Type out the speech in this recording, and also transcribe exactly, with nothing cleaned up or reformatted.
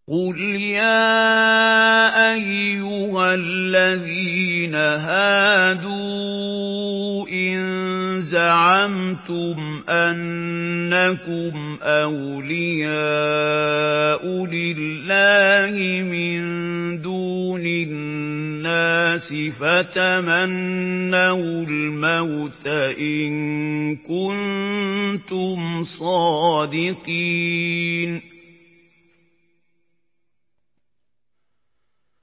قُلْ يَا أَيُّهَا الَّذِينَ هَادُوا إِن زَعَمْتُمْ أَنَّكُمْ أَوْلِيَاءُ لِلَّهِ مِن دُونِ النَّاسِ فَتَمَنَّوُا الْمَوْتَ إِن كُنتُمْ صَادِقِينَ